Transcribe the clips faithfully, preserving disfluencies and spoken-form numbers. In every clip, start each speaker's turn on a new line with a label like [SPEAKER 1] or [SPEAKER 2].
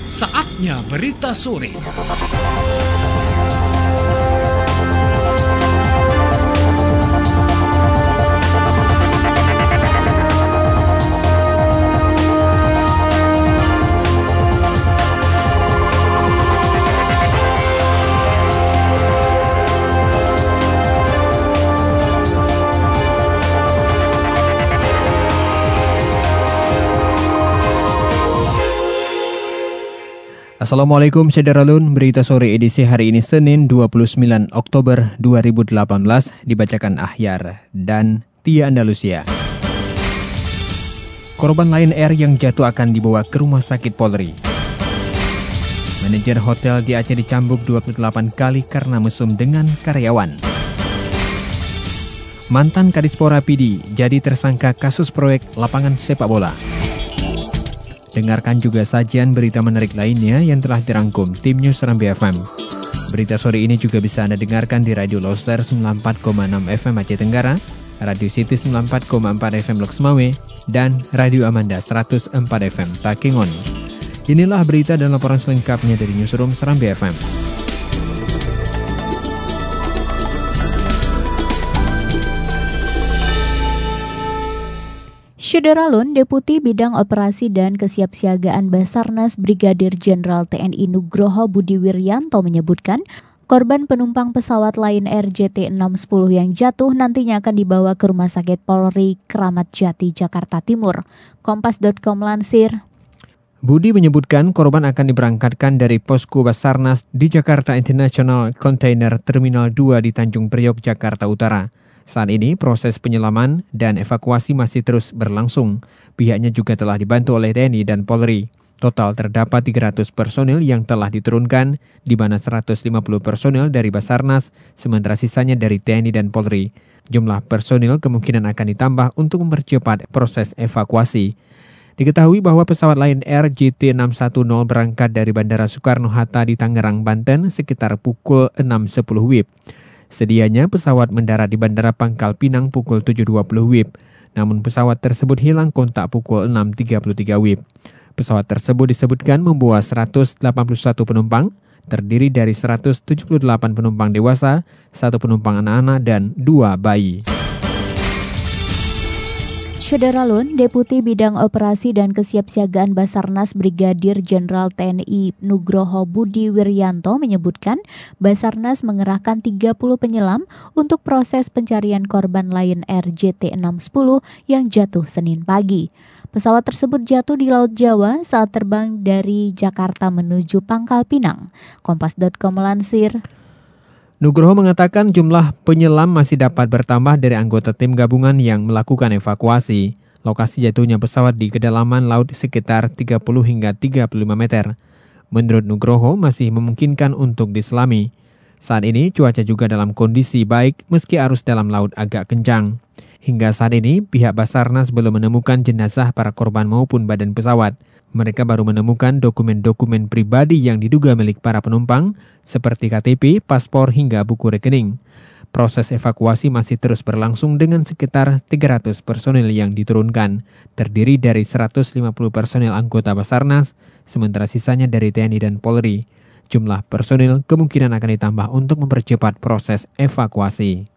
[SPEAKER 1] Saatnya berita sore.
[SPEAKER 2] Assalamualaikum Syederalun, berita sore edisi hari ini Senin dua puluh sembilan Oktober dua ribu delapan belas dibacakan Ahyar dan Tia Andalusia. Korban Lion Air yang jatuh akan dibawa ke rumah sakit Polri. Manajer hotel di Aceh dicambuk dua puluh delapan kali karena mesum dengan karyawan. Mantan Kadispora P D jadi tersangka kasus proyek lapangan sepak bola. Dengarkan juga sajian berita menarik lainnya yang telah dirangkum tim News Serambi F M. Berita sore ini juga bisa Anda dengarkan di Radio Loster sembilan puluh empat koma enam F M Aceh Tenggara, Radio City sembilan puluh empat koma empat F M Lok Semawe, dan Radio Amanda seratus empat F M Takengon. Inilah berita dan laporan selengkapnya dari Newsroom Serambi F M.
[SPEAKER 3] Syederalun, Deputi Bidang Operasi dan Kesiapsiagaan Basarnas Brigadir Jenderal T N I Nugroho Budi Wiryanto menyebutkan, korban penumpang pesawat Lion Air J T enam sepuluh yang jatuh nantinya akan dibawa ke Rumah Sakit Polri Kramat Jati, Jakarta Timur. Kompas titik com lansir.
[SPEAKER 2] Budi menyebutkan korban akan diberangkatkan dari posko Basarnas di Jakarta International Container Terminal dua di Tanjung Priok, Jakarta Utara. Saat ini proses penyelaman dan evakuasi masih terus berlangsung. Pihaknya juga telah dibantu oleh T N I dan Polri. Total terdapat tiga ratus personil yang telah diturunkan, di mana seratus lima puluh personil dari Basarnas, sementara sisanya dari T N I dan Polri. Jumlah personil kemungkinan akan ditambah untuk mempercepat proses evakuasi. Diketahui bahwa pesawat Lion Air J T enam satu nol berangkat dari Bandara Soekarno-Hatta di Tangerang, Banten sekitar pukul enam sepuluh W I B. Sedianya pesawat mendarat di Bandara Pangkal Pinang pukul tujuh dua puluh W I B. Namun pesawat tersebut hilang kontak pukul enam tiga puluh tiga W I B. Pesawat tersebut disebutkan membawa seratus delapan puluh satu penumpang, terdiri dari seratus tujuh puluh delapan penumpang dewasa, satu penumpang anak-anak, dan dua bayi.
[SPEAKER 3] Syederalun, Deputi Bidang Operasi dan Kesiapsiagaan Basarnas Brigadir Jenderal T N I Nugroho Budi Wiryanto menyebutkan Basarnas mengerahkan tiga puluh penyelam untuk proses pencarian korban Lion Air J T enam sepuluh yang jatuh Senin pagi. Pesawat tersebut jatuh di Laut Jawa saat terbang dari Jakarta menuju Pangkal Pinang. Kompas titik com melansir.
[SPEAKER 2] Nugroho mengatakan jumlah penyelam masih dapat bertambah dari anggota tim gabungan yang melakukan evakuasi. Lokasi jatuhnya pesawat di kedalaman laut sekitar tiga puluh hingga tiga puluh lima meter. Menurut Nugroho masih memungkinkan untuk diselami. Saat ini cuaca juga dalam kondisi baik meski arus dalam laut agak kencang. Hingga saat ini pihak Basarnas belum menemukan jenazah para korban maupun badan pesawat. Mereka baru menemukan dokumen-dokumen pribadi yang diduga milik para penumpang, seperti K T P, paspor, hingga buku rekening. Proses evakuasi masih terus berlangsung dengan sekitar tiga ratus personil yang diturunkan, terdiri dari seratus lima puluh personil anggota Basarnas, sementara sisanya dari T N I dan Polri. Jumlah personil kemungkinan akan ditambah untuk mempercepat proses evakuasi.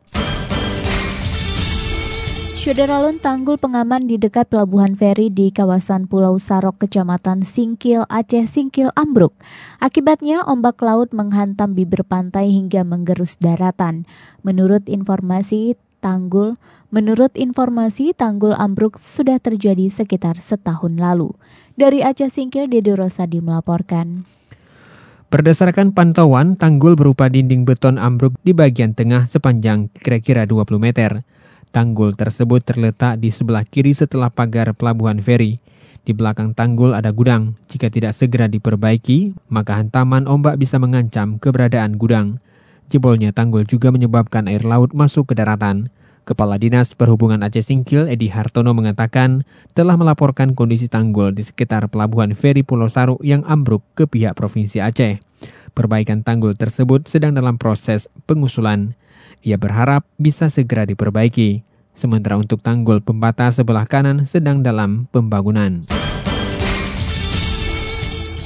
[SPEAKER 3] Syederalun, tanggul pengaman di dekat pelabuhan feri di kawasan Pulau Sarok, Kecamatan Singkil, Aceh Singkil ambruk. Akibatnya ombak laut menghantam bibir pantai hingga menggerus daratan. Menurut informasi tanggul, menurut informasi tanggul ambruk sudah terjadi sekitar setahun lalu. Dari Aceh Singkil, Dede Rosadi melaporkan.
[SPEAKER 2] Berdasarkan pantauan, tanggul berupa dinding beton ambruk di bagian tengah sepanjang kira-kira dua puluh meter. Tanggul tersebut terletak di sebelah kiri setelah pagar pelabuhan feri. Di belakang tanggul ada gudang. Jika tidak segera diperbaiki, maka hantaman ombak bisa mengancam keberadaan gudang. Jebolnya tanggul juga menyebabkan air laut masuk ke daratan. Kepala Dinas Perhubungan Aceh Singkil, Edi Hartono, mengatakan telah melaporkan kondisi tanggul di sekitar pelabuhan feri Pulau Sarok yang ambruk ke pihak Provinsi Aceh. Perbaikan tanggul tersebut sedang dalam proses pengusulan. Ia berharap bisa segera diperbaiki. Sementara untuk tanggul pembatas sebelah kanan sedang dalam pembangunan.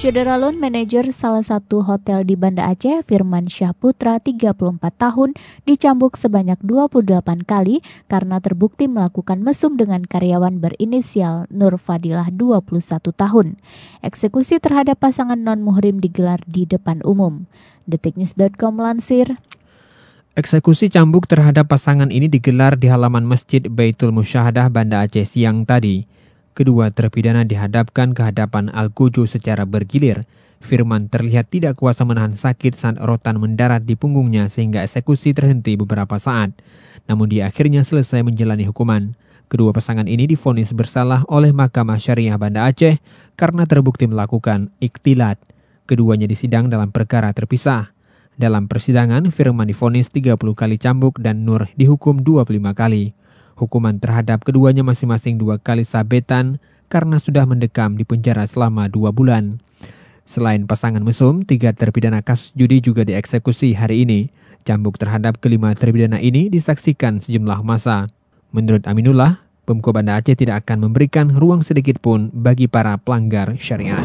[SPEAKER 3] Saudara Lun, manajer salah satu hotel di Banda Aceh, Firman Syah Putra, tiga puluh empat tahun, dicambuk sebanyak dua puluh delapan kali karena terbukti melakukan mesum dengan karyawan berinisial Nur Fadilah, dua puluh satu tahun. Eksekusi terhadap pasangan non-muhrim digelar di depan umum. detiknews dot com melansir.
[SPEAKER 2] Eksekusi cambuk terhadap pasangan ini digelar di halaman Masjid Baitul Musyahadah Banda Aceh siang tadi. Kedua terpidana dihadapkan ke hadapan Al-Quju secara bergilir. Firman terlihat tidak kuasa menahan sakit saat rotan mendarat di punggungnya sehingga eksekusi terhenti beberapa saat. Namun dia akhirnya selesai menjalani hukuman. Kedua pasangan ini divonis bersalah oleh Mahkamah Syariah Banda Aceh karena terbukti melakukan ikhtilat. Keduanya disidang dalam perkara terpisah. Dalam persidangan, Firman divonis tiga puluh kali cambuk dan Nur dihukum dua puluh lima kali. Hukuman terhadap keduanya masing-masing dua kali sabetan karena sudah mendekam di penjara selama dua bulan. Selain pasangan mesum, tiga terpidana kasus judi juga dieksekusi hari ini. Cambuk terhadap kelima terpidana ini disaksikan sejumlah masa. Menurut Aminullah, Pemko Banda Aceh tidak akan memberikan ruang sedikit pun bagi para pelanggar syariat.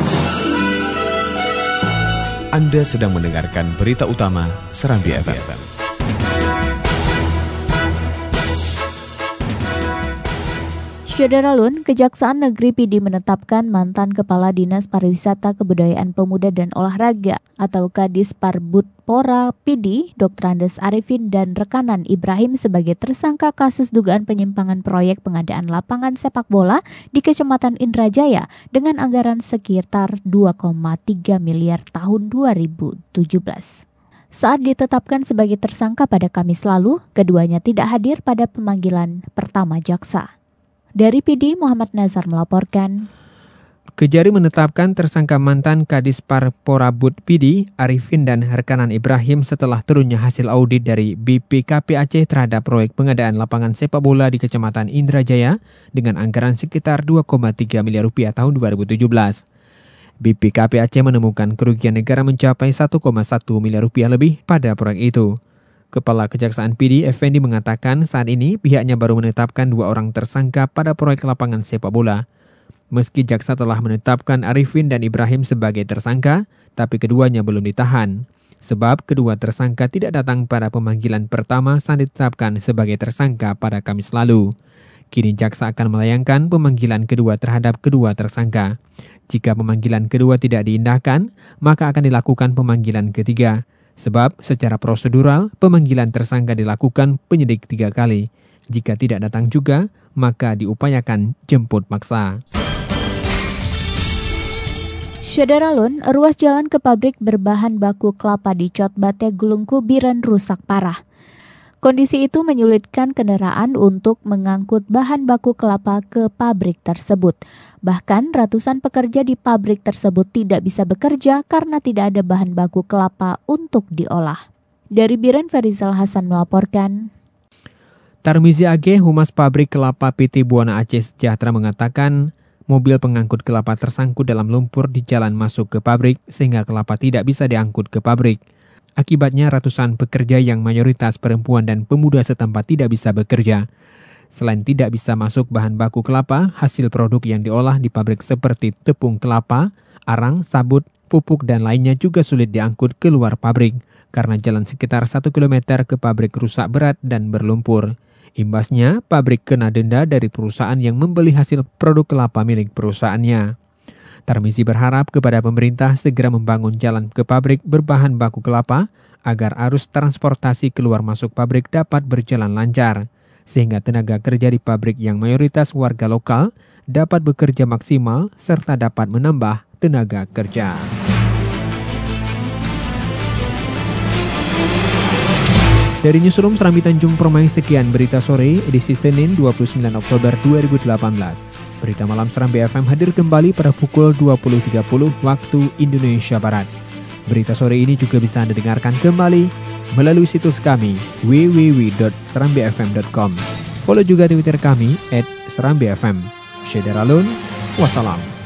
[SPEAKER 4] Anda sedang mendengarkan berita utama Serambi F M.
[SPEAKER 3] Saudara Lun, Kejaksaan Negeri Pidi menetapkan mantan Kepala Dinas Pariwisata Kebudayaan Pemuda dan Olahraga atau Kadis Parbudpora Pidi, Doktor Andes Arifin dan rekanan Ibrahim sebagai tersangka kasus dugaan penyimpangan proyek pengadaan lapangan sepak bola di Kecamatan Indrajaya dengan anggaran sekitar dua koma tiga miliar tahun dua ribu tujuh belas. Saat ditetapkan sebagai tersangka pada Kamis lalu, keduanya tidak hadir pada pemanggilan pertama jaksa. Dari P D, Muhammad Nazar melaporkan.
[SPEAKER 2] Kejari menetapkan tersangka mantan Kadis Parporabud P D, Arifin dan rekanan Ibrahim setelah turunnya hasil audit dari B P K P Aceh terhadap proyek pengadaan lapangan sepak bola di Kecamatan Indrajaya dengan anggaran sekitar dua koma tiga miliar rupiah tahun dua ribu tujuh belas. B P K P Aceh menemukan kerugian negara mencapai satu koma satu miliar rupiah lebih pada proyek itu. Kepala Kejaksaan P D, Effendi mengatakan saat ini pihaknya baru menetapkan dua orang tersangka pada proyek lapangan sepak bola. Meski jaksa telah menetapkan Arifin dan Ibrahim sebagai tersangka, tapi keduanya belum ditahan. Sebab kedua tersangka tidak datang pada pemanggilan pertama saat ditetapkan sebagai tersangka pada Kamis lalu. Kini jaksa akan melayangkan pemanggilan kedua terhadap kedua tersangka. Jika pemanggilan kedua tidak diindahkan, maka akan dilakukan pemanggilan ketiga. Sebab secara prosedural, pemanggilan tersangka dilakukan penyidik tiga kali. Jika tidak datang juga, maka diupayakan jemput paksa.
[SPEAKER 3] Saudara Lun, ruas jalan ke pabrik berbahan baku kelapa di Cotbate Gulungku Biren rusak parah. Kondisi itu menyulitkan kendaraan untuk mengangkut bahan baku kelapa ke pabrik tersebut. Bahkan ratusan pekerja di pabrik tersebut tidak bisa bekerja karena tidak ada bahan baku kelapa untuk diolah. Dari Biren, Ferizal Hasan melaporkan.
[SPEAKER 2] Tarmizi Age, Humas Pabrik Kelapa P T Buana Aceh Sejahtera mengatakan, mobil pengangkut kelapa tersangkut dalam lumpur di jalan masuk ke pabrik sehingga kelapa tidak bisa diangkut ke pabrik. Akibatnya ratusan pekerja yang mayoritas perempuan dan pemuda setempat tidak bisa bekerja. Selain tidak bisa masuk bahan baku kelapa, hasil produk yang diolah di pabrik seperti tepung kelapa, arang, sabut, pupuk dan lainnya juga sulit diangkut keluar pabrik karena jalan sekitar satu kilometer ke pabrik rusak berat dan berlumpur. Imbasnya, pabrik kena denda dari perusahaan yang membeli hasil produk kelapa milik perusahaannya. Tarmizi berharap kepada pemerintah segera membangun jalan ke pabrik berbahan baku kelapa agar arus transportasi keluar masuk pabrik dapat berjalan lancar, sehingga tenaga kerja di pabrik yang mayoritas warga lokal dapat bekerja maksimal serta dapat menambah tenaga kerja. Dari Newsroom Serambi Tanjung Permai, sekian berita sore edisi Senin dua puluh sembilan Oktober dua ribu delapan belas. Berita malam Serambi F M hadir kembali pada pukul dua puluh tiga puluh waktu Indonesia Barat. Berita sore ini juga bisa Anda dengarkan kembali melalui situs kami w w w dot serambi f m dot com. Follow juga Twitter kami at serambi f m. Syederalun, wassalam.